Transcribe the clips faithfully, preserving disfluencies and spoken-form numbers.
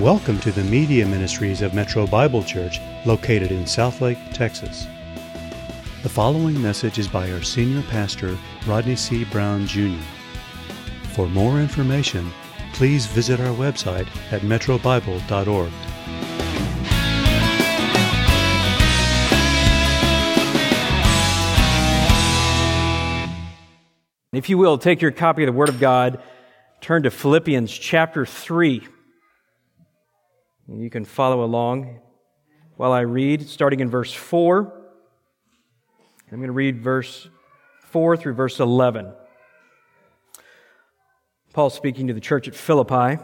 Welcome to the Media Ministries of Metro Bible Church, located in Southlake, Texas. The following message is by our senior pastor, Rodney C. Brown, Junior For more information, please visit our website at metro bible dot org. If you will, take your copy of the Word of God, turn to Philippians chapter three. You can follow along while I read, starting in verse four. I'm going to read verse four through verse eleven. Paul speaking to the church at Philippi.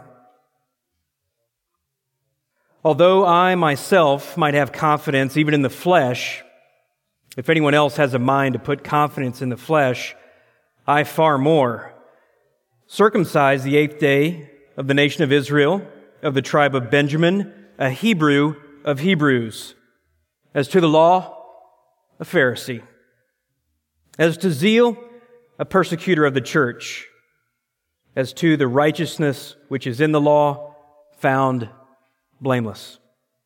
Although I myself might have confidence even in the flesh, if anyone else has a mind to put confidence in the flesh, I far more. Circumcised the eighth day of the nation of Israel, of the tribe of Benjamin, a Hebrew of Hebrews. As to the law, a Pharisee. As to zeal, a persecutor of the church. As to the righteousness which is in the law, found blameless.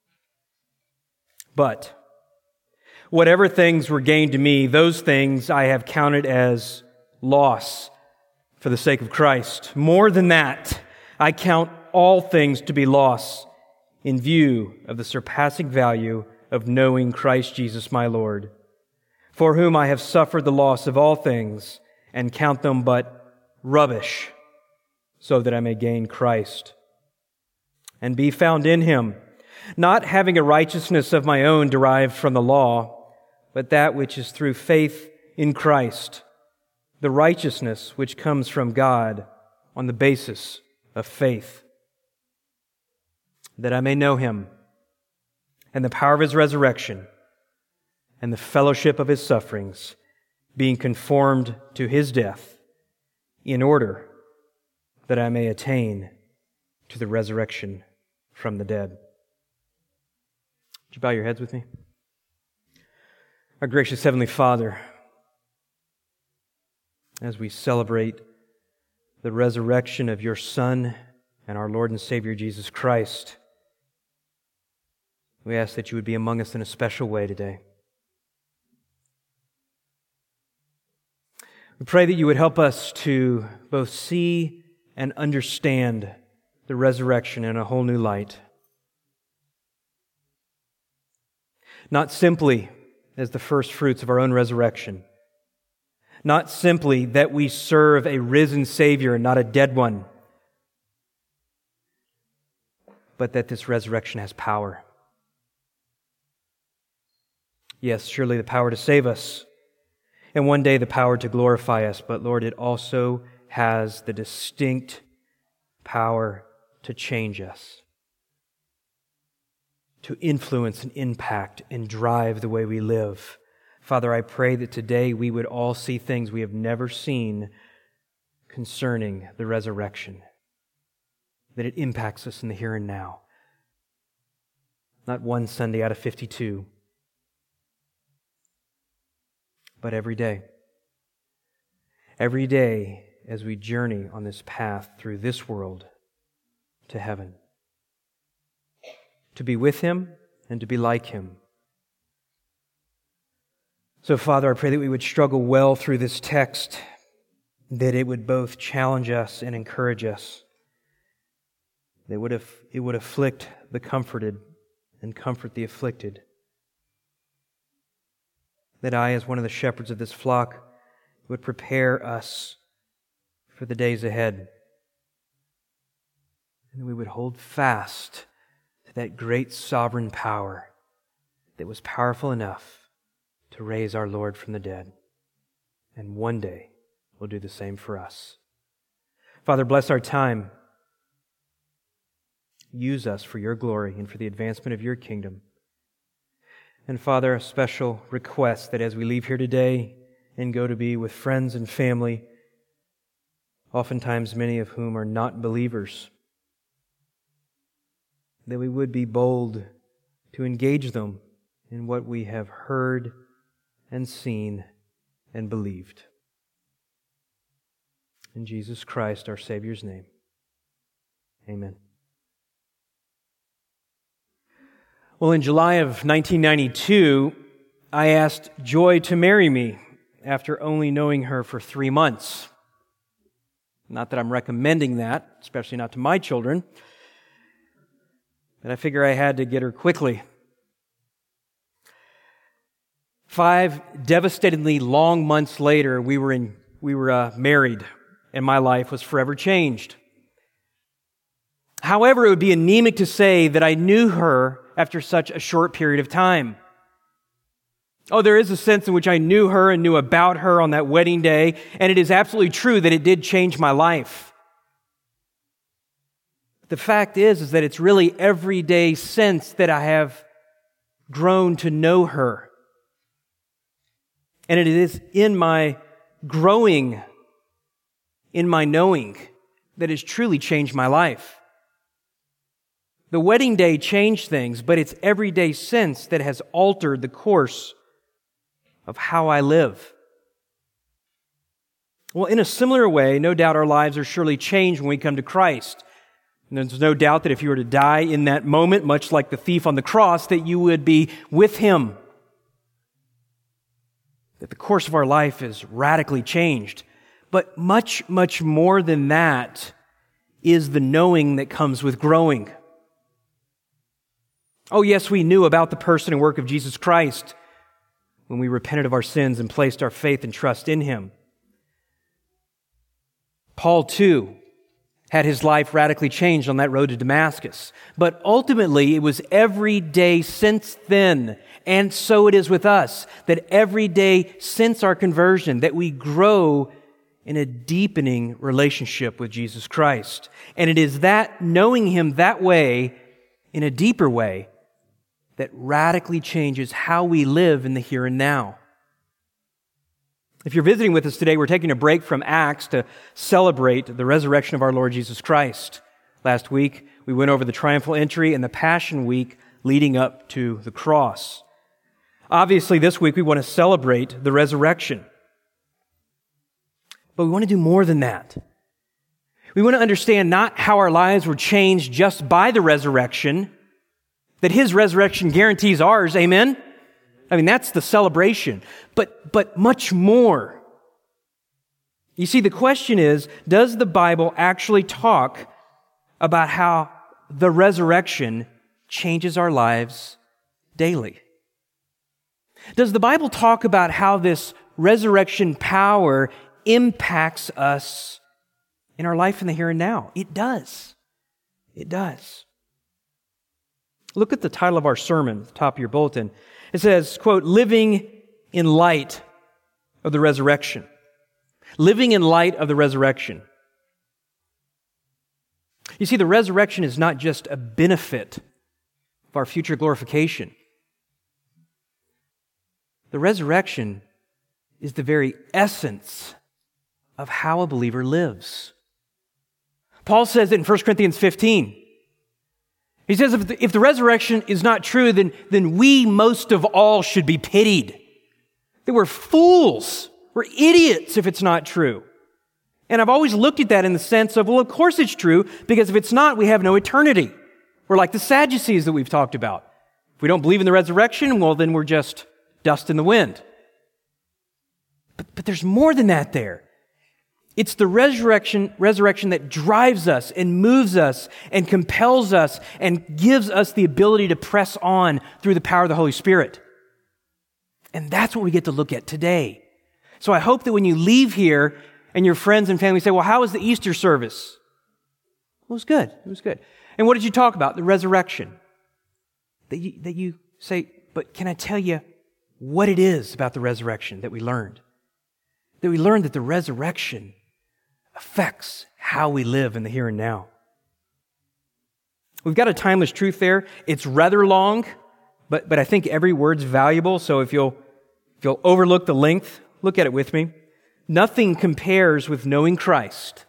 But whatever things were gained to me, those things I have counted as loss for the sake of Christ. More than that, I count all things to be loss in view of the surpassing value of knowing Christ Jesus my Lord, for whom I have suffered the loss of all things and count them but rubbish, so that I may gain Christ and be found in Him, not having a righteousness of my own derived from the law, but that which is through faith in Christ, the righteousness which comes from God on the basis of faith, that I may know Him and the power of His resurrection and the fellowship of His sufferings, being conformed to His death, in order that I may attain to the resurrection from the dead. Would you bow your heads with me? Our gracious Heavenly Father, as we celebrate the resurrection of Your Son and our Lord and Savior Jesus Christ, we ask that You would be among us in a special way today. We pray that You would help us to both see and understand the resurrection in a whole new light. Not simply as the first fruits of our own resurrection. Not simply that we serve a risen Savior and not a dead one, but that this resurrection has power. Yes, surely the power to save us, and one day the power to glorify us, but Lord, it also has the distinct power to change us, to influence and impact and drive the way we live. Father, I pray that today we would all see things we have never seen concerning the resurrection, that it impacts us in the here and now. Not one Sunday out of fifty-two, but every day. Every day as we journey on this path through this world to heaven. To be with Him and to be like Him. So, Father, I pray that we would struggle well through this text, that it would both challenge us and encourage us, that it would, aff- it would afflict the comforted and comfort the afflicted, that I, as one of the shepherds of this flock, would prepare us for the days ahead, and that we would hold fast to that great sovereign power that was powerful enough to raise our Lord from the dead, and one day will do the same for us. Father, bless our time. Use us for Your glory and for the advancement of Your kingdom. And Father, a special request that as we leave here today and go to be with friends and family, oftentimes many of whom are not believers, that we would be bold to engage them in what we have heard and seen and believed. In Jesus Christ, our Savior's name, amen. Well, in July of nineteen ninety-two, I asked Joy to marry me after only knowing her for three months. Not that I'm recommending that, especially not to my children, but I figure I had to get her quickly. Five devastatingly long months later, we were in we were uh, married, and my life was forever changed. However, it would be anemic to say that I knew her after such a short period of time. Oh, there is a sense in which I knew her and knew about her on that wedding day, and it is absolutely true that it did change my life. The fact is, is that it's really every day since that I have grown to know her. And it is in my growing, in my knowing, that has truly changed my life. The wedding day changed things, but it's every day since that has altered the course of how I live. Well, in a similar way, no doubt our lives are surely changed when we come to Christ. And there's no doubt that if you were to die in that moment, much like the thief on the cross, that you would be with Him. That the course of our life is radically changed. But much, much more than that is the knowing that comes with growing. Oh, yes, we knew about the person and work of Jesus Christ when we repented of our sins and placed our faith and trust in Him. Paul, too, had his life radically changed on that road to Damascus. But ultimately, it was every day since then, and so it is with us, that every day since our conversion, that we grow in a deepening relationship with Jesus Christ. And it is that knowing Him that way, in a deeper way, that radically changes how we live in the here and now. If you're visiting with us today, we're taking a break from Acts to celebrate the resurrection of our Lord Jesus Christ. Last week, we went over the triumphal entry and the Passion Week leading up to the cross. Obviously, this week we want to celebrate the resurrection. But we want to do more than that. We want to understand not how our lives were changed just by the resurrection, that His resurrection guarantees ours, amen? I mean, that's the celebration, but, but much more. You see, the question is, does the Bible actually talk about how the resurrection changes our lives daily? Does the Bible talk about how this resurrection power impacts us in our life in the here and now? It does. It does. Look at the title of our sermon at the top of your bulletin. It says, quote, living in light of the resurrection. Living in light of the resurrection. You see, the resurrection is not just a benefit of our future glorification. The resurrection is the very essence of how a believer lives. Paul says it in First Corinthians fifteen. He says if the, if the resurrection is not true, then, then we most of all should be pitied. That we're fools. We're idiots if it's not true. And I've always looked at that in the sense of, well, of course it's true, because if it's not, we have no eternity. We're like the Sadducees that we've talked about. If we don't believe in the resurrection, well, then we're just dust in the wind. But, but there's more than that there. It's the resurrection, resurrection that drives us and moves us and compels us and gives us the ability to press on through the power of the Holy Spirit. And that's what we get to look at today. So I hope that when you leave here and your friends and family say, well, how was the Easter service? Well, it was good. It was good. And what did you talk about? The resurrection. That you, that you say, but can I tell you what it is about the resurrection that we learned? That we learned that the resurrection affects how we live in the here and now. We've got a timeless truth there. It's rather long, but, but I think every word's valuable. So if you'll, if you'll overlook the length, look at it with me. Nothing compares with knowing Christ.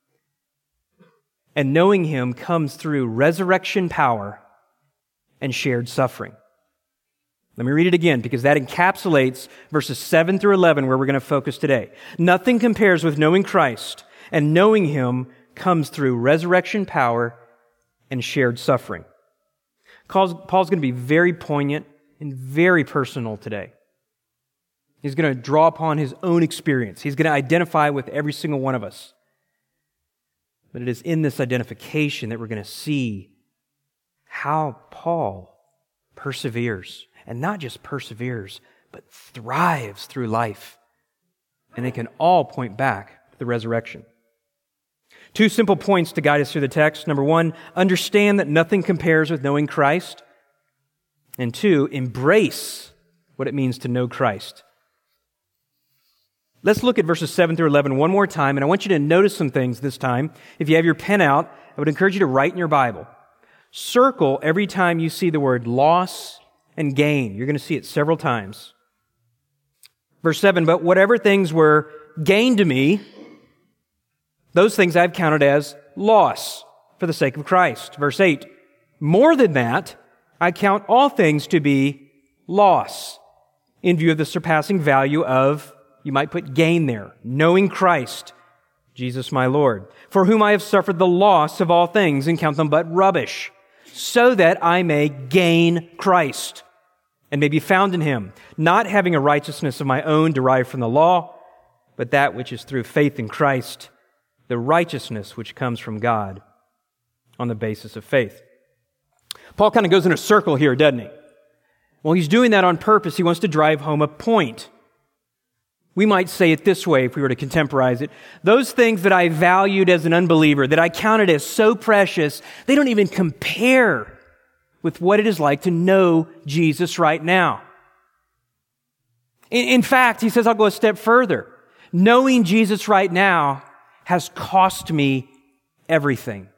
And knowing Him comes through resurrection power and shared suffering. Let me read it again, because that encapsulates verses seven through eleven, where we're going to focus today. Nothing compares with knowing Christ, and knowing Him comes through resurrection power and shared suffering. Paul's, Paul's going to be very poignant and very personal today. He's going to draw upon his own experience. He's going to identify with every single one of us. But it is in this identification that we're going to see how Paul perseveres. And not just perseveres, but thrives through life. And they can all point back to the resurrection. Two simple points to guide us through the text. Number one, understand that nothing compares with knowing Christ. And two, embrace what it means to know Christ. Let's look at verses seven through eleven one more time, and I want you to notice some things this time. If you have your pen out, I would encourage you to write in your Bible. Circle every time you see the word loss and gain. You're going to see it several times. Verse seven, but whatever things were gain to me, those things I've counted as loss for the sake of Christ. Verse eight, more than that, I count all things to be loss in view of the surpassing value of, you might put gain there, knowing Christ, Jesus my Lord, for whom I have suffered the loss of all things and count them but rubbish, so that I may gain Christ and may be found in Him, not having a righteousness of my own derived from the law, but that which is through faith in Christ, the righteousness which comes from God on the basis of faith. Paul kind of goes in a circle here, doesn't he? Well, he's doing that on purpose. He wants to drive home a point. We might say it this way if we were to contemporize it. Those things that I valued as an unbeliever, that I counted as so precious, they don't even compare with what it is like to know Jesus right now. In, in fact, he says, I'll go a step further. Knowing Jesus right now has cost me everything.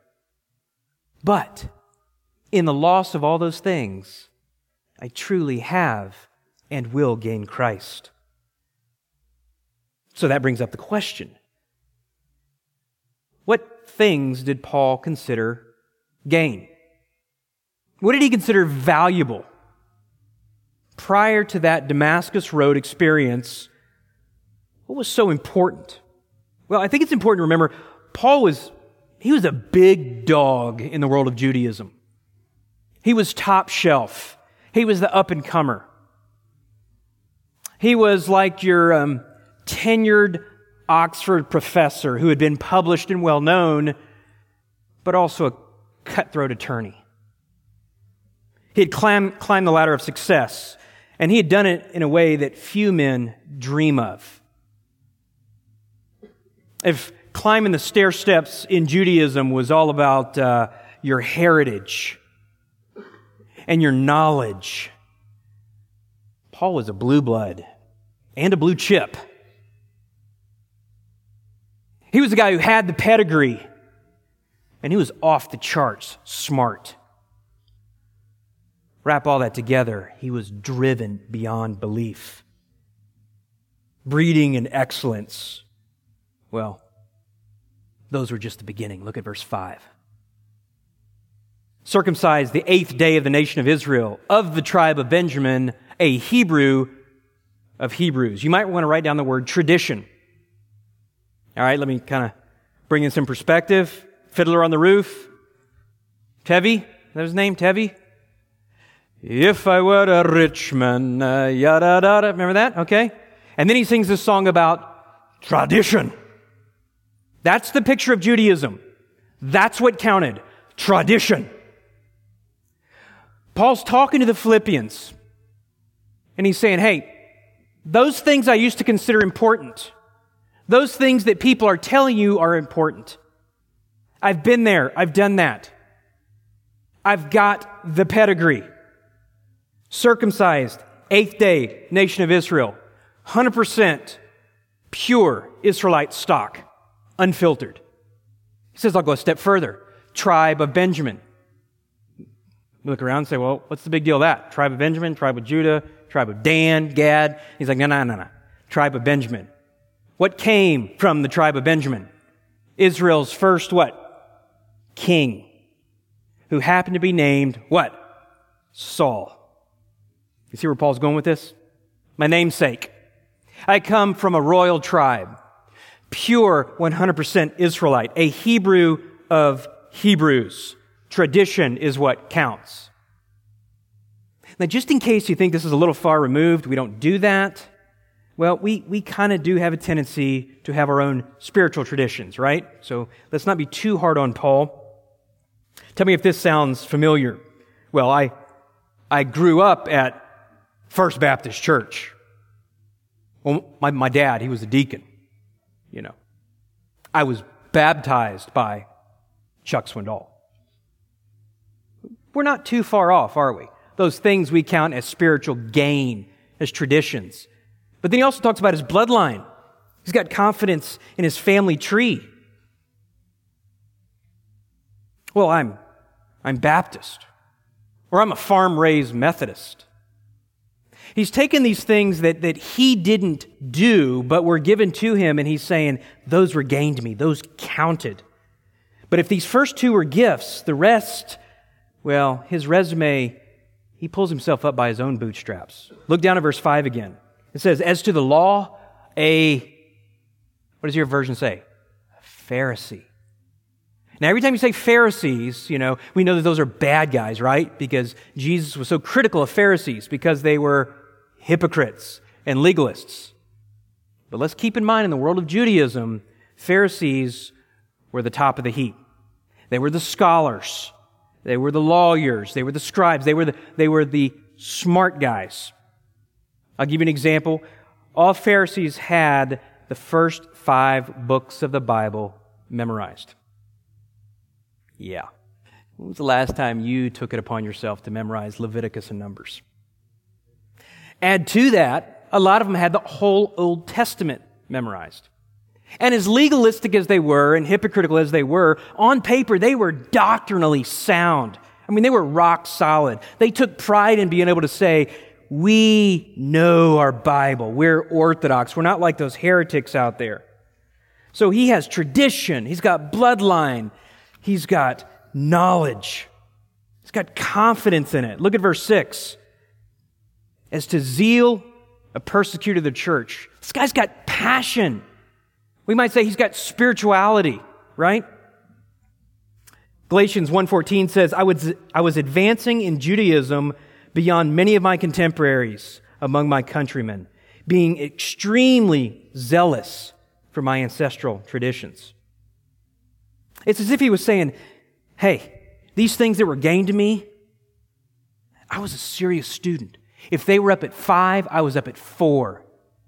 But in the loss of all those things, I truly have and will gain Christ. So that brings up the question. What things did Paul consider gain? What did he consider valuable? Prior to that Damascus Road experience, what was so important? Well, I think it's important to remember, Paul was, he was a big dog in the world of Judaism. He was top shelf. He was the up-and-comer. He was like your um, tenured Oxford professor who had been published and well-known, but also a cutthroat attorney. He had climbed, climbed the ladder of success, and he had done it in a way that few men dream of. If climbing the stair steps in Judaism was all about uh, your heritage and your knowledge, Paul was a blue blood and a blue chip. He was the guy who had the pedigree, and he was off the charts smart. Wrap all that together, he was driven beyond belief. Breeding and excellence. Well, those were just the beginning. Look at verse five. Circumcised the eighth day of the nation of Israel, of the tribe of Benjamin, a Hebrew of Hebrews. You might want to write down the word tradition. All right, let me kind of bring in some perspective. Fiddler on the Roof. Tevi, is that his name, Tevi? If I were a rich man, uh, yada, yada. Remember that? Okay. And then he sings this song about tradition. That's the picture of Judaism. That's what counted. Tradition. Paul's talking to the Philippians, and he's saying, hey, those things I used to consider important, those things that people are telling you are important, I've been there, I've done that. I've got the pedigree. Circumcised, eighth day, nation of Israel, one hundred percent pure Israelite stock, unfiltered. He says, I'll go a step further. Tribe of Benjamin. You look around and say, well, what's the big deal with that? Tribe of Benjamin, tribe of Judah, tribe of Dan, Gad. He's like, no, no, no, no. Tribe of Benjamin. What came from the tribe of Benjamin? Israel's first what? King. Who happened to be named what? Saul. You see where Paul's going with this? My namesake. I come from a royal tribe. Pure one hundred percent Israelite. A Hebrew of Hebrews. Tradition is what counts. Now, just in case you think this is a little far removed, we don't do that. Well, we, we kind of do have a tendency to have our own spiritual traditions, right? So let's not be too hard on Paul. Tell me if this sounds familiar. Well, I I grew up at First Baptist Church. Well, my, my dad, he was a deacon, you know. I was baptized by Chuck Swindoll. We're not too far off, are we? Those things we count as spiritual gain, as traditions. But then he also talks about his bloodline. He's got confidence in his family tree. Well, I'm I'm Baptist, or I'm a farm-raised Methodist. He's taken these things that, that he didn't do, but were given to him, and he's saying, those were gained to me, those counted. But if these first two were gifts, the rest, well, his resume, he pulls himself up by his own bootstraps. Look down at verse five again. It says, as to the law, a, what does your version say? A Pharisee. Now, every time you say Pharisees, you know, we know that those are bad guys, right? Because Jesus was so critical of Pharisees because they were hypocrites and legalists. But let's keep in mind, in the world of Judaism, Pharisees were the top of the heap. They were the scholars. They were the lawyers. They were the scribes. They were the, they were the smart guys. I'll give you an example. All Pharisees had the first five books of the Bible memorized. Yeah. When was the last time you took it upon yourself to memorize Leviticus and Numbers? Add to that, a lot of them had the whole Old Testament memorized. And as legalistic as they were and hypocritical as they were, on paper they were doctrinally sound. I mean, they were rock solid. They took pride in being able to say, we know our Bible. We're orthodox. We're not like those heretics out there. So he has tradition. He's got bloodline. He's got knowledge. He's got confidence in it. Look at verse six. As to zeal, a persecutor of the church. This guy's got passion. We might say he's got spirituality, right? Galatians one fourteen says, I was, I was advancing in Judaism beyond many of my contemporaries among my countrymen, being extremely zealous for my ancestral traditions. It's as if he was saying, hey, these things that were gained to me, I was a serious student. If they were up at five, I was up at four.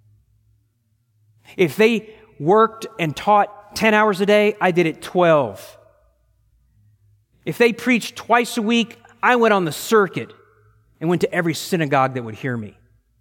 If they worked and taught ten hours a day, I did it twelve. If they preached twice a week, I went on the circuit and went to every synagogue that would hear me.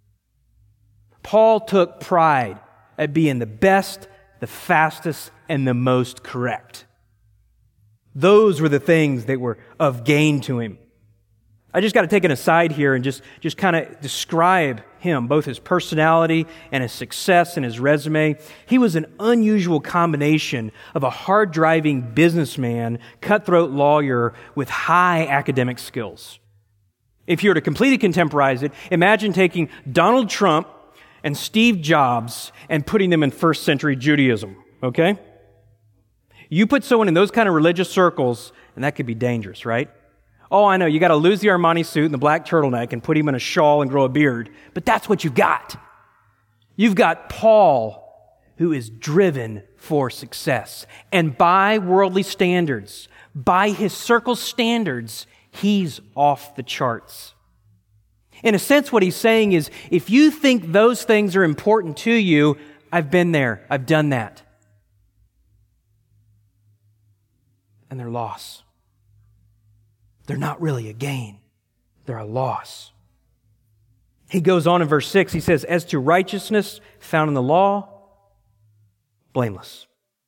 Paul took pride at being the best, the fastest, and the most correct. Those were the things that were of gain to him. I just got to take an aside here and just, just kind of describe him, both his personality and his success and his resume. He was an unusual combination of a hard-driving businessman, cutthroat lawyer with high academic skills. If you were to completely contemporize it, imagine taking Donald Trump and Steve Jobs and putting them in first century Judaism, okay? You put someone in those kind of religious circles, and that could be dangerous, right? Oh, I know, you got to lose the Armani suit and the black turtleneck and put him in a shawl and grow a beard, but that's what you've got. You've got Paul, who is driven for success. And by worldly standards, by his circle's standards, he's off the charts. In a sense, what he's saying is, if you think those things are important to you, I've been there, I've done that. And they're loss. They're not really a gain. They're a loss. He goes on in verse six, he says, as to righteousness found in the law, blameless.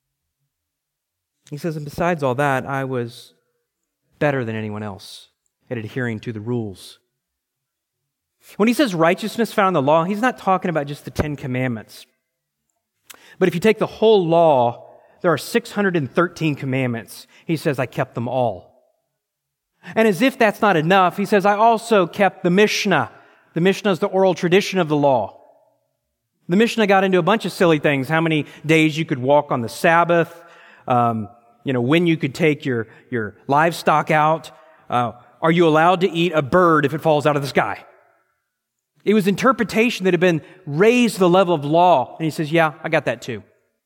He says, and besides all that, I was better than anyone else at adhering to the rules. When he says righteousness found in the law, he's not talking about just the Ten Commandments. But if you take the whole law, there are six hundred thirteen commandments. He says, I kept them all. And as if that's not enough, he says, I also kept the Mishnah. The Mishnah is the oral tradition of the law. The Mishnah got into a bunch of silly things. How many days you could walk on the Sabbath, um, you know, when you could take your, your livestock out. Uh, are you allowed to eat a bird if it falls out of the sky? It was interpretation that had been raised to the level of law. And he says, yeah, I got that too.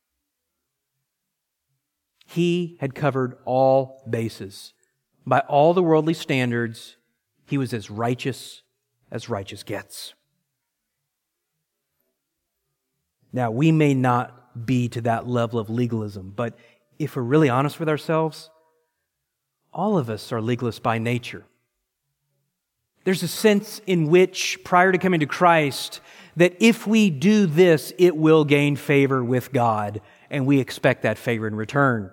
He had covered all bases. By all the worldly standards, he was as righteous as righteous gets. Now, we may not be to that level of legalism, but if we're really honest with ourselves, all of us are legalists by nature. There's a sense in which, prior to coming to Christ, that if we do this, it will gain favor with God, and we expect that favor in return.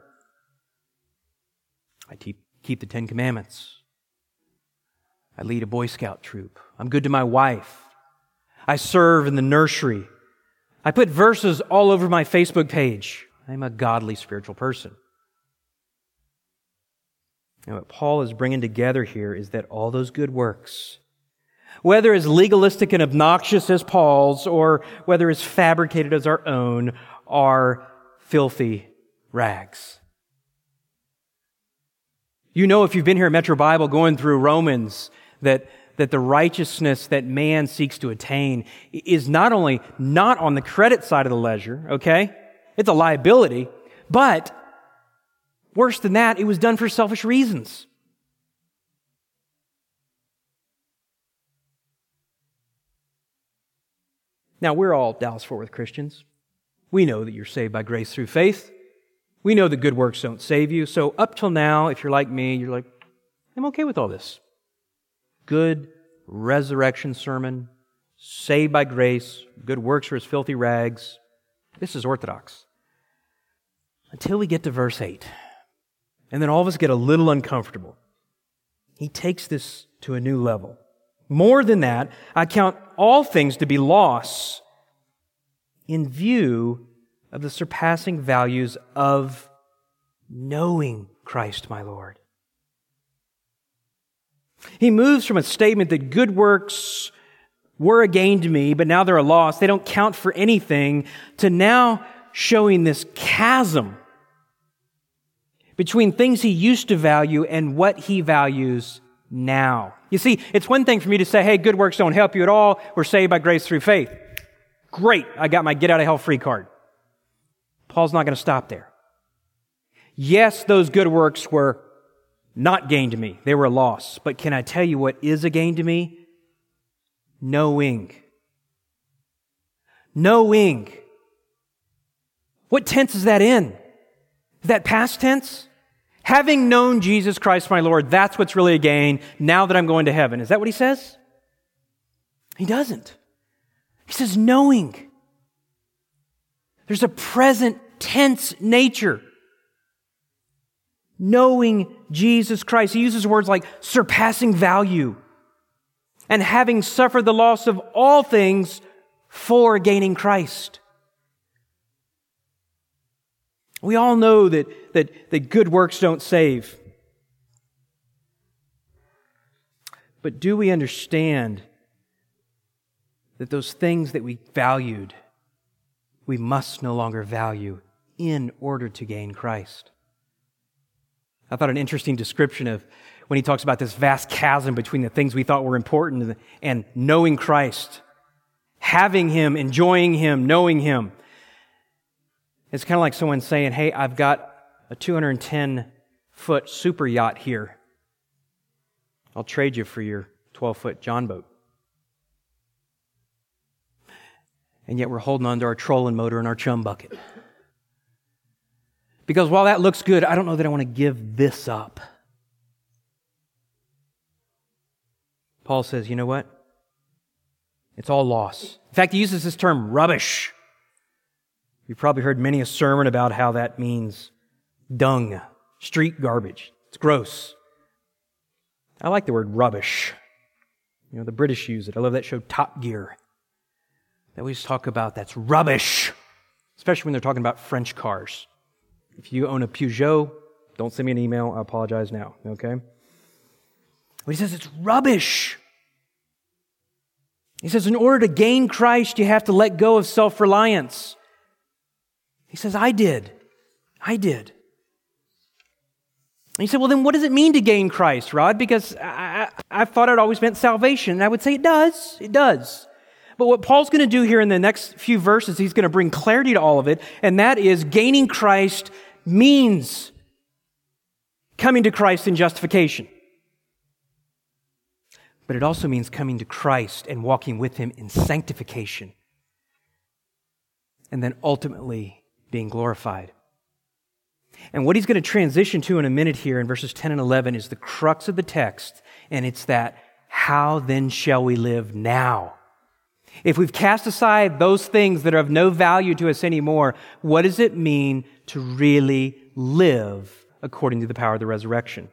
I keep, keep the Ten Commandments. I lead a Boy Scout troop. I'm good to my wife. I serve in the nursery. I put verses all over my Facebook page. I'm a godly spiritual person. And what Paul is bringing together here is that all those good works, whether as legalistic and obnoxious as Paul's or whether as fabricated as our own, are filthy rags. You know, if you've been here at Metro Bible going through Romans, that, that the righteousness that man seeks to attain is not only not on the credit side of the ledger, okay? It's a liability, but worse than that, it was done for selfish reasons. Now, we're all Dallas-Fort Worth Christians. We know that you're saved by grace through faith. We know that good works don't save you. So up till now, if you're like me, you're like, I'm okay with all this. Good resurrection sermon, saved by grace, good works are as filthy rags. This is orthodox. Until we get to verse eight. And then all of us get a little uncomfortable. He takes this to a new level. More than that, I count all things to be loss in view of the surpassing values of knowing Christ my Lord. He moves from a statement that good works were a gain to me, but now they're a loss, they don't count for anything, to now showing this chasm between things he used to value and what he values now. You see, it's one thing for me to say, hey, good works don't help you at all. We're saved by grace through faith. Great, I got my get out of hell free card. Paul's not going to stop there. Yes, those good works were not gain to me. They were a loss. But can I tell you what is a gain to me? Knowing. Knowing. What tense is that in? Is that past tense? Having known Jesus Christ my Lord, that's what's really a gain now that I'm going to heaven. Is that what he says? He doesn't. He says knowing. There's a present tense nature. Knowing Jesus Christ. He uses words like surpassing value and having suffered the loss of all things for gaining Christ. We all know that, that, that good works don't save. But do we understand that those things that we valued, we must no longer value in order to gain Christ? I thought an interesting description of when he talks about this vast chasm between the things we thought were important and knowing Christ, having Him, enjoying Him, knowing Him. It's kind of like someone saying, hey, I've got a two hundred ten foot super yacht here. I'll trade you for your twelve foot John boat. And yet we're holding on to our trolling motor and our chum bucket. Because while that looks good, I don't know that I want to give this up. Paul says, you know what? It's all loss. In fact, he uses this term, rubbish. You've probably heard many a sermon about how that means dung, street garbage. It's gross. I like the word rubbish. You know, the British use it. I love that show Top Gear. They always talk about that's rubbish, especially when they're talking about French cars. If you own a Peugeot, don't send me an email. I apologize now, okay? But he says it's rubbish. He says in order to gain Christ, you have to let go of self-reliance. He says, I did. I did. And he said, well, then what does it mean to gain Christ, Rod? Because I, I, I thought it always meant salvation. And I would say it does. It does. But what Paul's going to do here in the next few verses, he's going to bring clarity to all of it, and that is gaining Christ means coming to Christ in justification. But it also means coming to Christ and walking with Him in sanctification. And then ultimately being glorified. And what he's going to transition to in a minute here in verses ten and eleven is the crux of the text, and it's that, how then shall we live now? If we've cast aside those things that are of no value to us anymore, what does it mean to really live according to the power of the resurrection?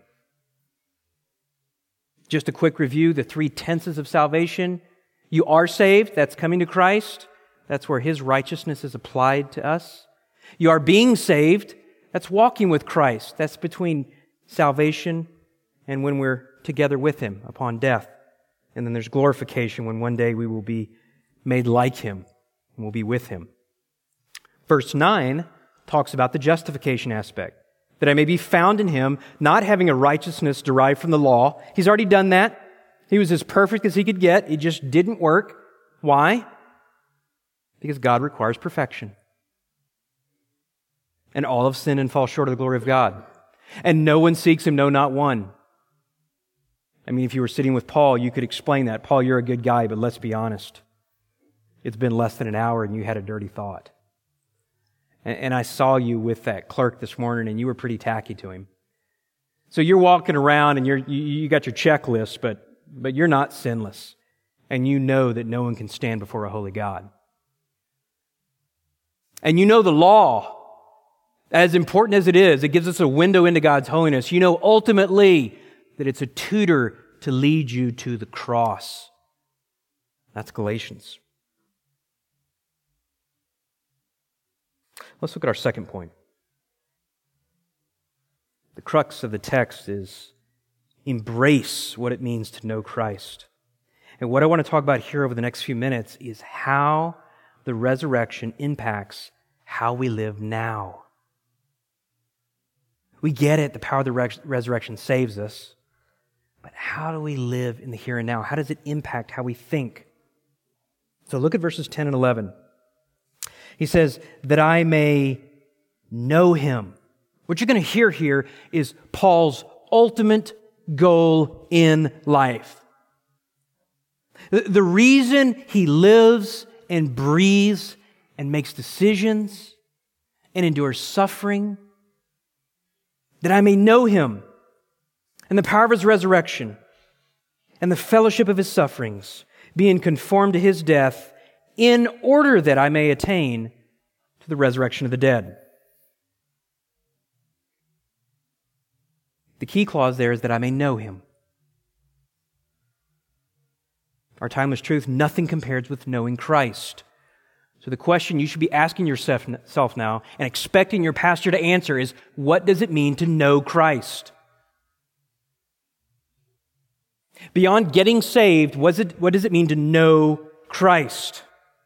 Just a quick review, the three tenses of salvation. You are saved, that's coming to Christ. That's where His righteousness is applied to us. You are being saved, that's walking with Christ. That's between salvation and when we're together with Him upon death. And then there's glorification, when one day we will be made like Him and we'll be with Him. Verse nine talks about the justification aspect. That I may be found in Him, not having a righteousness derived from the law. He's already done that. He was as perfect as He could get. It just didn't work. Why? Because God requires perfection. And all have sinned and fall short of the glory of God. And no one seeks Him, no, not one. I mean, if you were sitting with Paul, you could explain that. Paul, you're a good guy, but let's be honest. It's been less than an hour and you had a dirty thought. And, and I saw you with that clerk this morning and you were pretty tacky to him. So you're walking around and you're, you, you got your checklist, but, but you're not sinless. And you know that no one can stand before a holy God. And you know the law, as important as it is, it gives us a window into God's holiness. You know ultimately that it's a tutor to lead you to the cross. That's Galatians. Let's look at our second point. The crux of the text is embrace what it means to know Christ. And what I want to talk about here over the next few minutes is how the resurrection impacts how we live now. We get it, the power of the res- resurrection saves us, but how do we live in the here and now? How does it impact how we think? So look at verses ten and eleven. He says, that I may know Him. What you're going to hear here is Paul's ultimate goal in life. The, the reason he lives and breathes and makes decisions and endures suffering, that I may know Him and the power of His resurrection and the fellowship of His sufferings, being conformed to His death, in order that I may attain to the resurrection of the dead. The key clause there is that I may know Him. Our timeless truth, nothing compares with knowing Christ. So the question you should be asking yourself now and expecting your pastor to answer is, what does it mean to know Christ? Beyond getting saved, what does it, what does it mean to know Christ?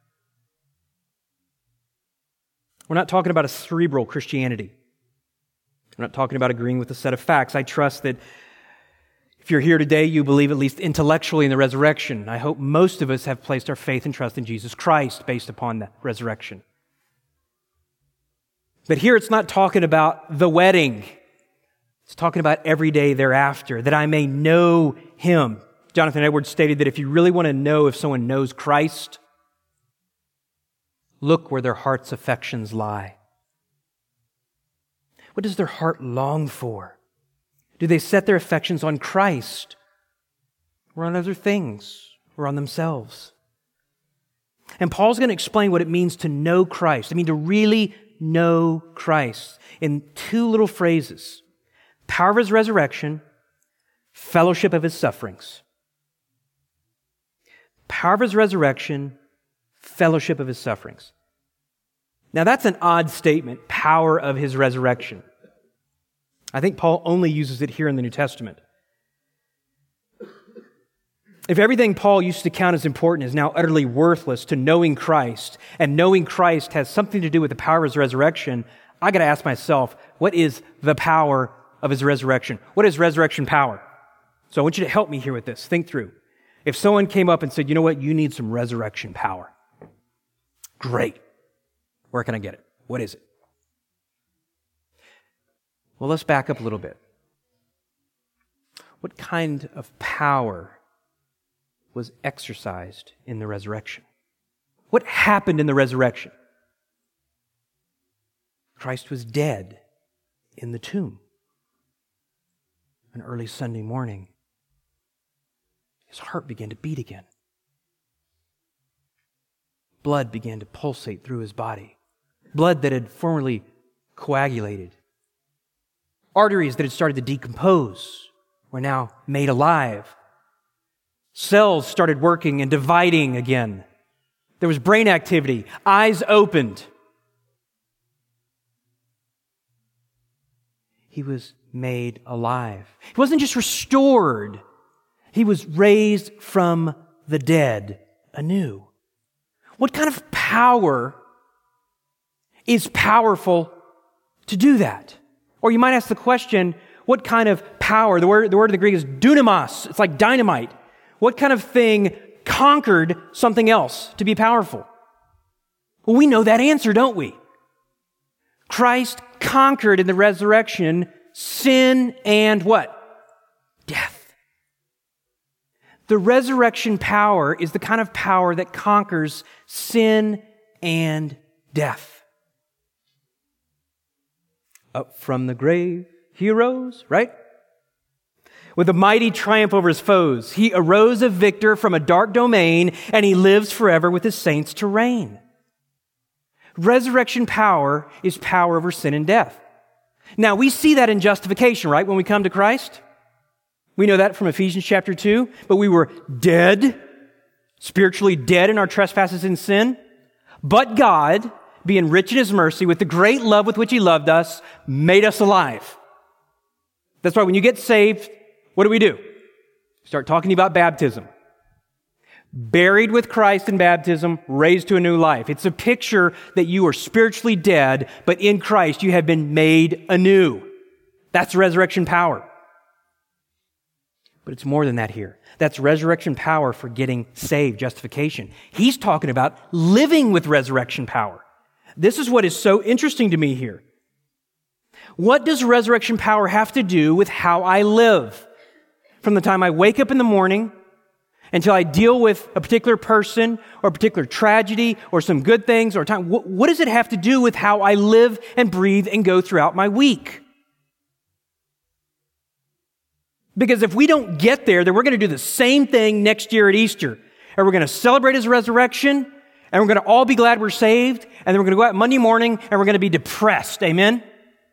We're not talking about a cerebral Christianity. We're not talking about agreeing with a set of facts. I trust that if you're here today, you believe at least intellectually in the resurrection. I hope most of us have placed our faith and trust in Jesus Christ based upon the resurrection. But here it's not talking about the wedding. It's talking about every day thereafter, that I may know Him. Jonathan Edwards stated that if you really want to know if someone knows Christ, look where their heart's affections lie. What does their heart long for? Do they set their affections on Christ or on other things or on themselves? And Paul's going to explain what it means to know Christ. I mean, to really know Christ in two little phrases. Power of His resurrection, fellowship of His sufferings. Power of His resurrection, fellowship of His sufferings. Now that's an odd statement, power of His resurrection. I think Paul only uses it here in the New Testament. If everything Paul used to count as important is now utterly worthless to knowing Christ, and knowing Christ has something to do with the power of His resurrection, I got to ask myself, what is the power of His resurrection? What is resurrection power? So I want you to help me here with this. Think through. If someone came up and said, you know what, you need some resurrection power. Great. Where can I get it? What is it? Well, let's back up a little bit. What kind of power was exercised in the resurrection? What happened in the resurrection? Christ was dead in the tomb. An early Sunday morning, his heart began to beat again. Blood began to pulsate through his body. Blood that had formerly coagulated. Arteries that had started to decompose were now made alive. Cells started working and dividing again. There was brain activity. Eyes opened. He was made alive. He wasn't just restored. He was raised from the dead anew. What kind of power is powerful to do that? Or you might ask the question, what kind of power? The word, the word in the Greek is dunamos. It's like dynamite. What kind of thing conquered something else to be powerful? Well, we know that answer, don't we? Christ conquered in the resurrection sin and what? Death. The resurrection power is the kind of power that conquers sin and death. Up from the grave, he arose, right? With a mighty triumph over his foes, he arose a victor from a dark domain, and he lives forever with his saints to reign. Resurrection power is power over sin and death. Now, we see that in justification, right? When we come to Christ. We know that from Ephesians chapter two. But we were dead, spiritually dead in our trespasses and sin. But God, being rich in his mercy, with the great love with which he loved us, made us alive. That's why when you get saved, what do we do? Start talking about baptism. Buried with Christ in baptism, raised to a new life. It's a picture that you are spiritually dead, but in Christ you have been made anew. That's resurrection power. But it's more than that here. That's resurrection power for getting saved, justification. He's talking about living with resurrection power. This is what is so interesting to me here. What does resurrection power have to do with how I live? From the time I wake up in the morning until I deal with a particular person or a particular tragedy or some good things or time, what, what does it have to do with how I live and breathe and go throughout my week? Because if we don't get there, then we're going to do the same thing next year at Easter. And we're going to celebrate his resurrection, and we're going to all be glad we're saved, and then we're going to go out Monday morning, and we're going to be depressed. Amen?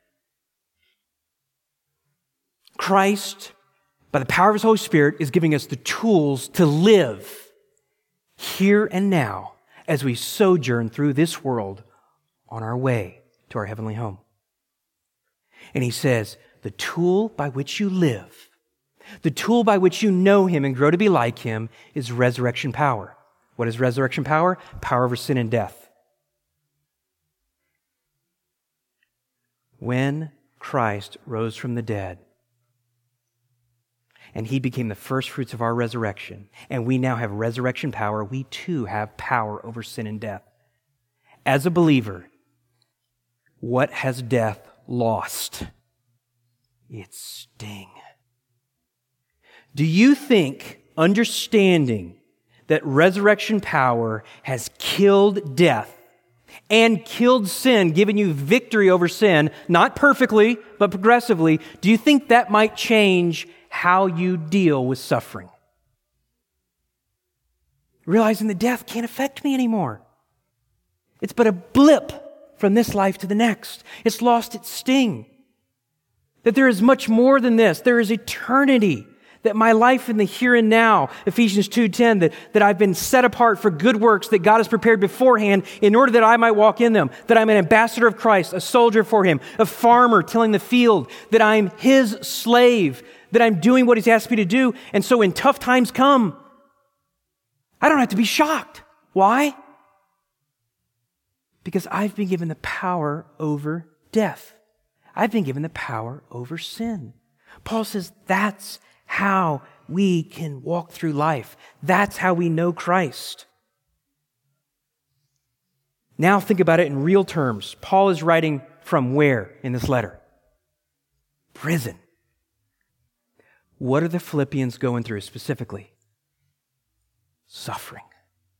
Christ, by the power of his Holy Spirit, is giving us the tools to live here and now as we sojourn through this world on our way to our heavenly home. And he says, the tool by which you live, the tool by which you know him and grow to be like him is resurrection power. What is resurrection power? Power over sin and death. When Christ rose from the dead, and he became the first fruits of our resurrection, and we now have resurrection power, we too have power over sin and death. As a believer, what has death lost? Its sting. Do you think understanding that resurrection power has killed death and killed sin, giving you victory over sin, not perfectly, but progressively, do you think that might change how you deal with suffering? Realizing that death can't affect me anymore. It's but a blip from this life to the next. It's lost its sting. That there is much more than this. There is eternity. That my life in the here and now, Ephesians two ten, that, that I've been set apart for good works that God has prepared beforehand in order that I might walk in them. That I'm an ambassador of Christ, a soldier for him, a farmer tilling the field. That I'm his slave. That I'm doing what he's asked me to do. And so when tough times come, I don't have to be shocked. Why? Because I've been given the power over death. I've been given the power over sin. Paul says that's how we can walk through life. That's how we know Christ. Now think about it in real terms. Paul is writing from where in this letter? Prison. What are the Philippians going through specifically? Suffering.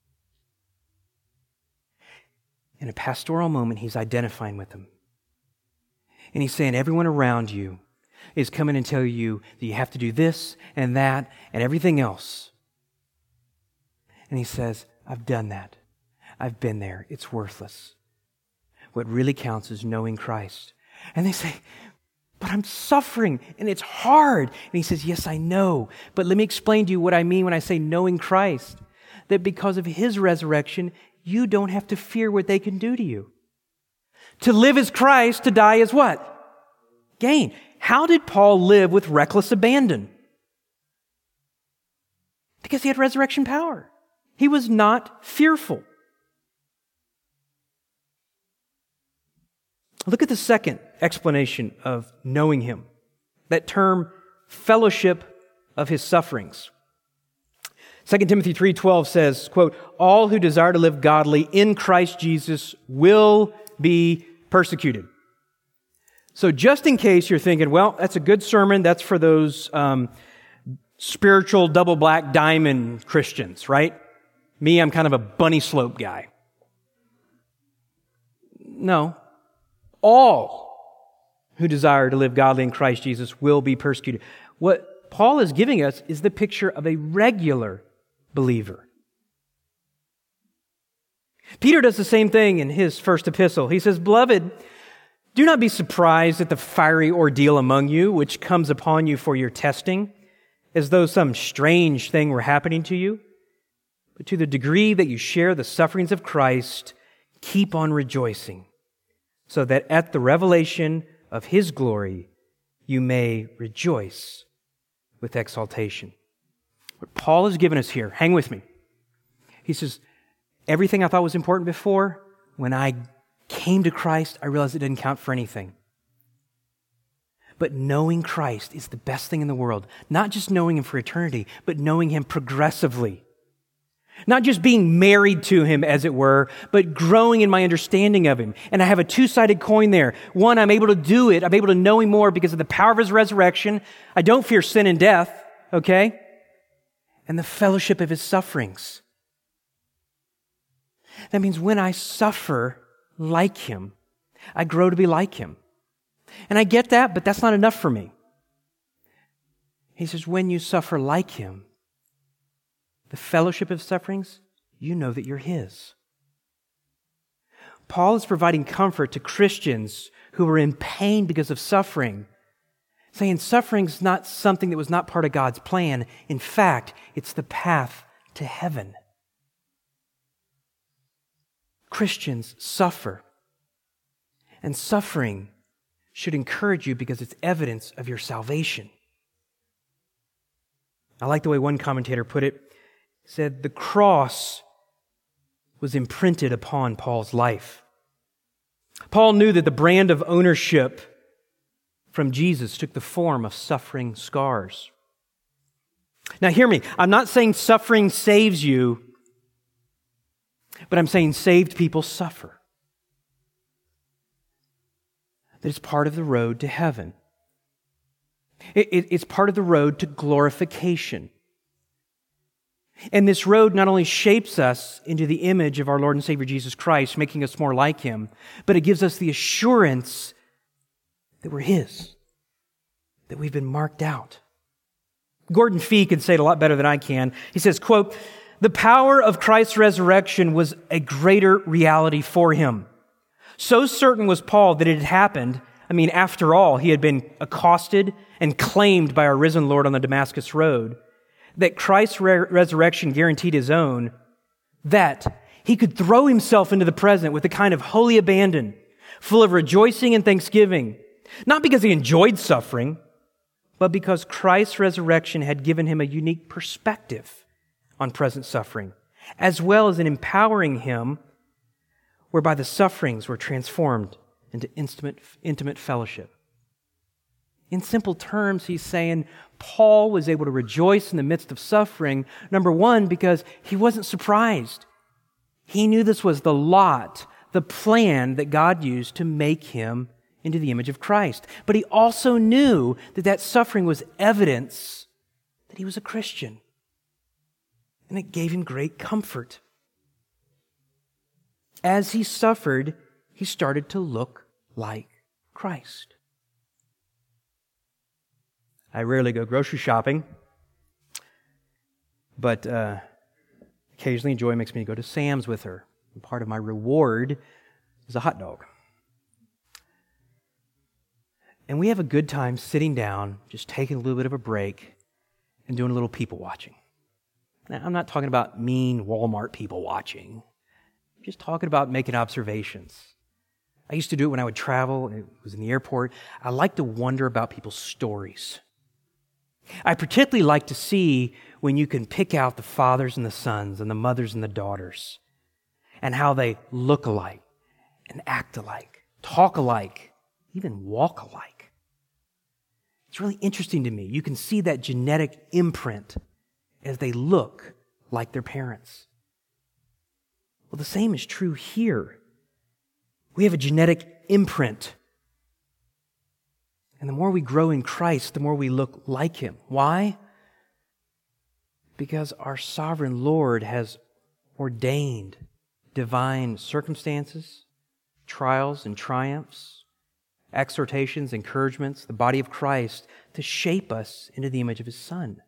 In a pastoral moment, he's identifying with them. And he's saying, everyone around you is coming and telling you that you have to do this and that and everything else. And he says, I've done that. I've been there. It's worthless. What really counts is knowing Christ. And they say, but I'm suffering and it's hard. And he says, yes, I know. But let me explain to you what I mean when I say knowing Christ. That because of His resurrection, you don't have to fear what they can do to you. To live is Christ, to die is what? Gain. How did Paul live with reckless abandon? Because he had resurrection power. He was not fearful. Look at the second explanation of knowing Him. That term, fellowship of His sufferings. Second Timothy three twelve says, quote, all who desire to live godly in Christ Jesus will be persecuted. So just in case you're thinking, well, that's a good sermon, that's for those um, spiritual double black diamond Christians, right? Me, I'm kind of a bunny slope guy. No. All who desire to live godly in Christ Jesus will be persecuted. What Paul is giving us is the picture of a regular believer. Peter does the same thing in his first epistle. He says, beloved, do not be surprised at the fiery ordeal among you, which comes upon you for your testing, as though some strange thing were happening to you. But to the degree that you share the sufferings of Christ, keep on rejoicing, so that at the revelation of His glory, you may rejoice with exaltation. What Paul has given us here, hang with me. He says, everything I thought was important before, when I came to Christ, I realized it didn't count for anything. But knowing Christ is the best thing in the world. Not just knowing Him for eternity, but knowing Him progressively. Not just being married to Him, as it were, but growing in my understanding of Him. And I have a two-sided coin there. One, I'm able to do it. I'm able to know Him more because of the power of His resurrection. I don't fear sin and death, okay? And the fellowship of His sufferings. That means when I suffer like Him, I grow to be like Him. And I get that, but that's not enough for me. He says, when you suffer like Him, the fellowship of sufferings, you know that you're His. Paul is providing comfort to Christians who are in pain because of suffering, saying suffering's not something that was not part of God's plan. In fact, it's the path to heaven. Christians suffer. And suffering should encourage you because it's evidence of your salvation. I like the way one commentator put it. He said, the cross was imprinted upon Paul's life. Paul knew that the brand of ownership from Jesus took the form of suffering scars. Now hear me, I'm not saying suffering saves you, but I'm saying saved people suffer. That it's part of the road to heaven. It, it, it's part of the road to glorification. And this road not only shapes us into the image of our Lord and Savior Jesus Christ, making us more like Him, but it gives us the assurance that we're His, that we've been marked out. Gordon Fee can say it a lot better than I can. He says, quote, the power of Christ's resurrection was a greater reality for him. So certain was Paul that it had happened. I mean, after all, he had been accosted and claimed by our risen Lord on the Damascus road, that Christ's re- resurrection guaranteed his own, that he could throw himself into the present with a kind of holy abandon, full of rejoicing and thanksgiving, not because he enjoyed suffering, but because Christ's resurrection had given him a unique perspective on present suffering, as well as in empowering him whereby the sufferings were transformed into intimate, intimate fellowship. In simple terms, he's saying Paul was able to rejoice in the midst of suffering, number one, because he wasn't surprised. He knew this was the lot, the plan that God used to make him into the image of Christ. But he also knew that that suffering was evidence that he was a Christian. And it gave him great comfort. As he suffered, he started to look like Christ. I rarely go grocery shopping, but uh, occasionally Joy makes me go to Sam's with her. And part of my reward is a hot dog. And we have a good time sitting down, just taking a little bit of a break and doing a little people watching. Now, I'm not talking about mean Walmart people watching. I'm just talking about making observations. I used to do it when I would travel, and it was in the airport. I like to wonder about people's stories. I particularly like to see when you can pick out the fathers and the sons and the mothers and the daughters and how they look alike and act alike, talk alike, even walk alike. It's really interesting to me. You can see that genetic imprint as they look like their parents. Well, the same is true here. We have a genetic imprint. And the more we grow in Christ, the more we look like Him. Why? Because our sovereign Lord has ordained divine circumstances, trials and triumphs, exhortations, encouragements, the body of Christ, to shape us into the image of His Son.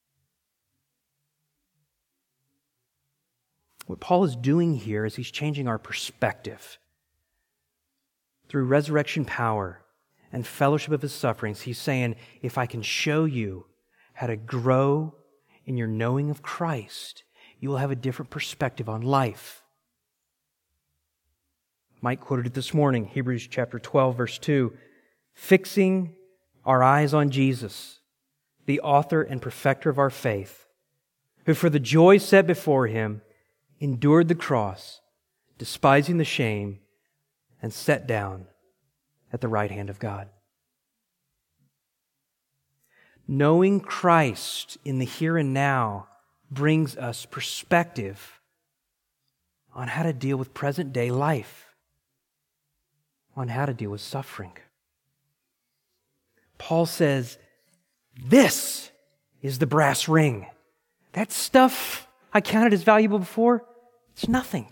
What Paul is doing here is he's changing our perspective. Through resurrection power and fellowship of His sufferings, he's saying, if I can show you how to grow in your knowing of Christ, you will have a different perspective on life. Mike quoted it this morning, Hebrews chapter twelve, verse two, fixing our eyes on Jesus, the author and perfecter of our faith, who for the joy set before Him endured the cross, despising the shame, and sat down at the right hand of God. Knowing Christ in the here and now brings us perspective on how to deal with present day life, on how to deal with suffering. Paul says, this is the brass ring. That stuff I counted as valuable before, it's nothing.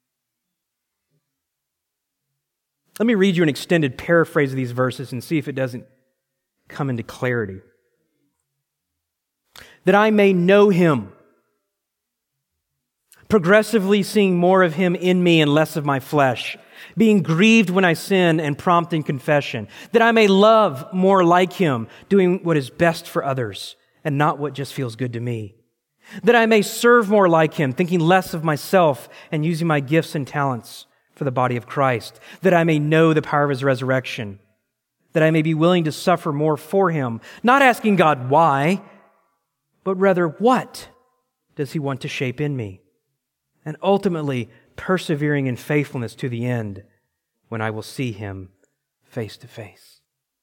Let me read you an extended paraphrase of these verses and see if it doesn't come into clarity. That I may know Him, progressively seeing more of Him in me and less of my flesh, being grieved when I sin and prompt in confession, that I may love more like Him, doing what is best for others and not what just feels good to me, that I may serve more like Him, thinking less of myself and using my gifts and talents for the body of Christ, that I may know the power of His resurrection, that I may be willing to suffer more for Him, not asking God why, but rather what does He want to shape in me, and ultimately persevering in faithfulness to the end when I will see Him face to face.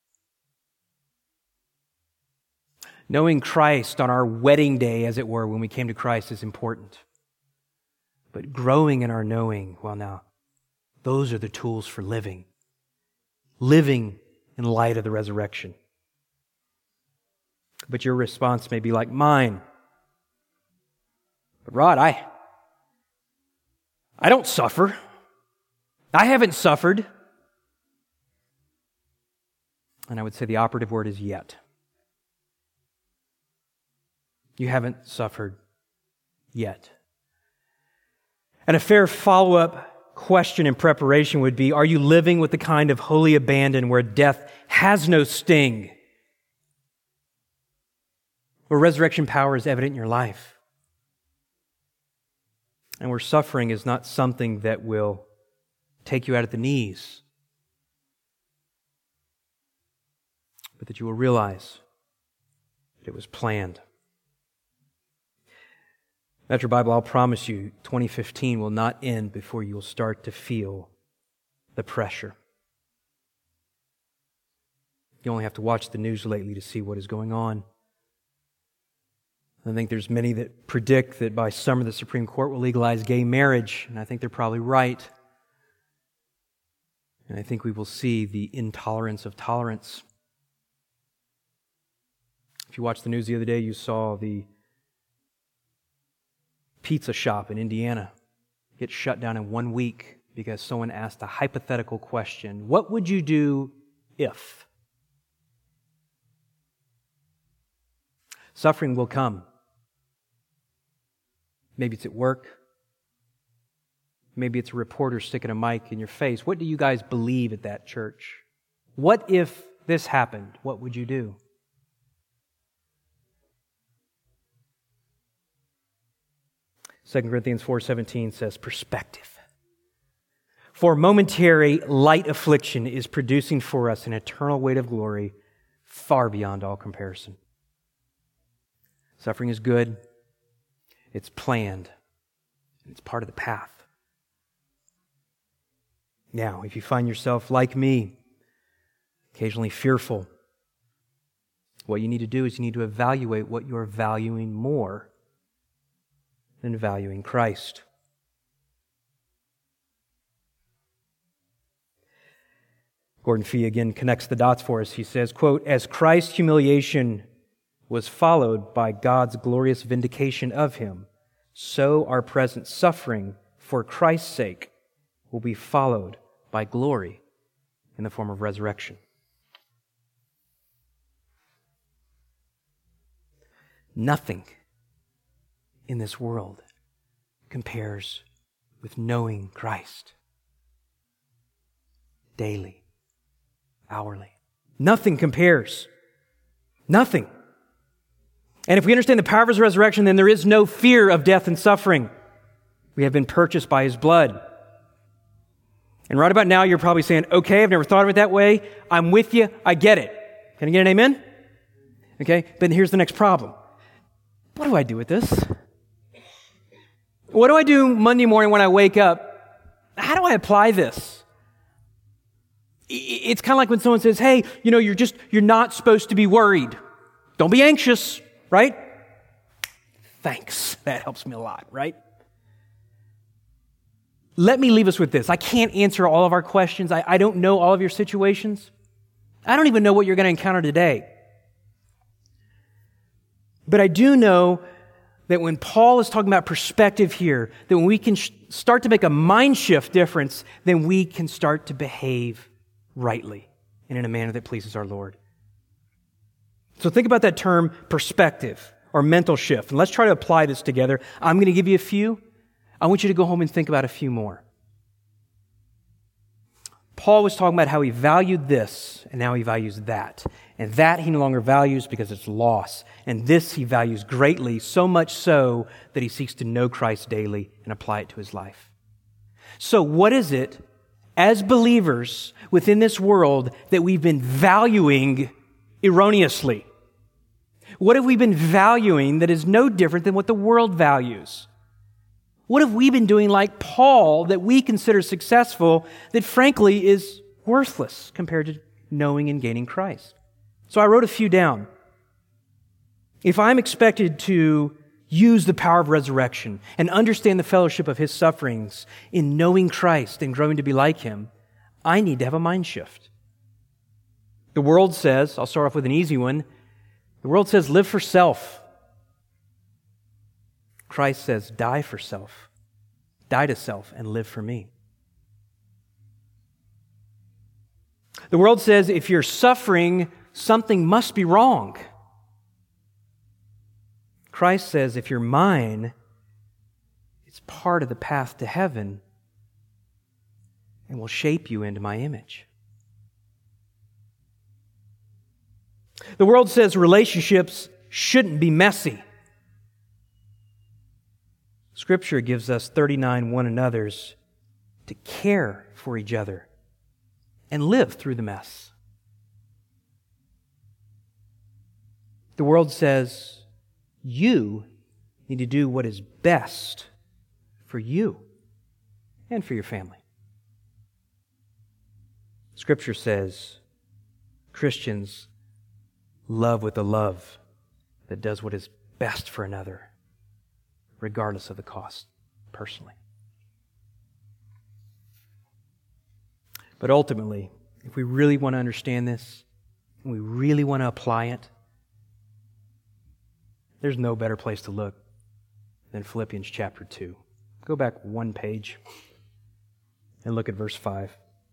Knowing Christ on our wedding day, as it were, when we came to Christ is important. But growing in our knowing, well now, those are the tools for living. Living in light of the resurrection. But your response may be like mine. But Rod, I, I don't suffer. I haven't suffered. And I would say the operative word is yet. You haven't suffered yet. And a fair follow-up question in preparation would be, are you living with the kind of holy abandon where death has no sting? Where resurrection power is evident in your life? And where suffering is not something that will take you out at the knees, but that you will realize that it was planned. Metro Bible, I'll promise you, twenty fifteen will not end before you will start to feel the pressure. You only have to watch the news lately to see what is going on. I think there's many that predict that by summer the Supreme Court will legalize gay marriage, and I think they're probably right. And I think we will see the intolerance of tolerance. If you watched the news the other day, you saw the pizza shop in Indiana get shut down in one week because someone asked a hypothetical question. What would you do if? Suffering will come. Maybe it's at work. Maybe it's a reporter sticking a mic in your face. What do you guys believe at that church? What if this happened? What would you do? Second Corinthians four seventeen says, perspective. For momentary light affliction is producing for us an eternal weight of glory far beyond all comparison. Suffering is good. It's planned. It's part of the path. Now, if you find yourself like me, occasionally fearful, what you need to do is you need to evaluate what you're valuing more than valuing Christ. Gordon Fee again connects the dots for us. He says, quote, as Christ's humiliation was followed by God's glorious vindication of him, so our present suffering for Christ's sake will be followed by glory in the form of resurrection. Nothing in this world compares with knowing Christ daily, hourly. Nothing compares. Nothing. And if we understand the power of His resurrection, then there is no fear of death and suffering. We have been purchased by His blood. And right about now, you're probably saying, okay, I've never thought of it that way. I'm with you. I get it. Can I get an amen? Okay, but here's the next problem. What do I do with this? What do I do Monday morning when I wake up? How do I apply this? It's kind of like when someone says, hey, you know, you're just, you're not supposed to be worried. Don't be anxious, right? Thanks. That helps me a lot, right? Let me leave us with this. I can't answer all of our questions. I, I don't know all of your situations. I don't even know what you're going to encounter today. But I do know that when Paul is talking about perspective here, that when we can sh- start to make a mind shift difference, then we can start to behave rightly and in a manner that pleases our Lord. So think about that term perspective or mental shift. And let's try to apply this together. I'm going to give you a few. I want you to go home and think about a few more. Paul was talking about how he valued this, and now he values that. And that he no longer values because it's loss. And this he values greatly, so much so that he seeks to know Christ daily and apply it to his life. So what is it, as believers within this world, that we've been valuing erroneously? What have we been valuing that is no different than what the world values? What have we been doing like Paul that we consider successful that frankly is worthless compared to knowing and gaining Christ? So I wrote a few down. If I'm expected to use the power of resurrection and understand the fellowship of His sufferings in knowing Christ and growing to be like Him, I need to have a mind shift. The world says, I'll start off with an easy one, the world says live for self. Christ says, die for self. Die to self and live for me. The world says if you're suffering, something must be wrong. Christ says if you're mine, it's part of the path to heaven and will shape you into my image. The world says relationships shouldn't be messy. Scripture gives us thirty-nine one another's to care for each other and live through the mess. The world says you need to do what is best for you and for your family. Scripture says Christians love with a love that does what is best for another, regardless of the cost, personally. But ultimately, if we really want to understand this, and we really want to apply it, there's no better place to look than Philippians chapter two. Go back one page and look at verse five.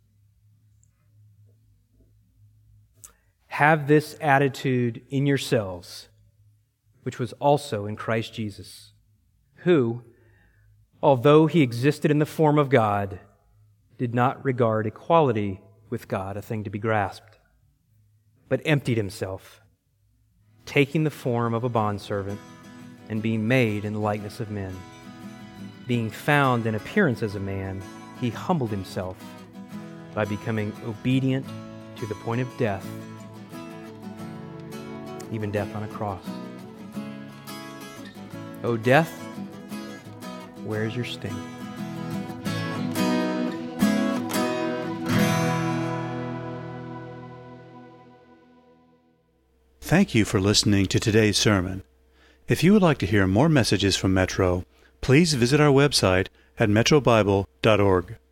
Have this attitude in yourselves, which was also in Christ Jesus, who, although he existed in the form of God, did not regard equality with God a thing to be grasped, but emptied himself, taking the form of a bondservant and being made in the likeness of men. Being found in appearance as a man, he humbled himself by becoming obedient to the point of death, even death on a cross. O death, where is your sting? Thank you for listening to today's sermon. If you would like to hear more messages from Metro, please visit our website at metro bible dot org.